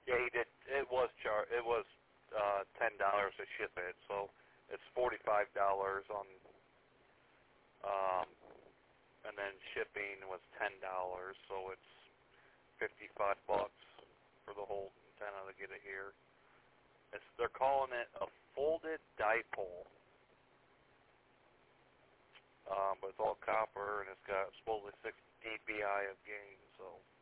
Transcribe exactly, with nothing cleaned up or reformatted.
Yeah, he did. It was char. It was uh, ten dollars to ship it, so it's forty-five dollars on. Um, and then shipping was ten dollars, so it's fifty-five bucks for the whole antenna to get it here. It's, they're calling it a folded dipole, um, but it's all copper and it's got supposedly six D P I of gain. So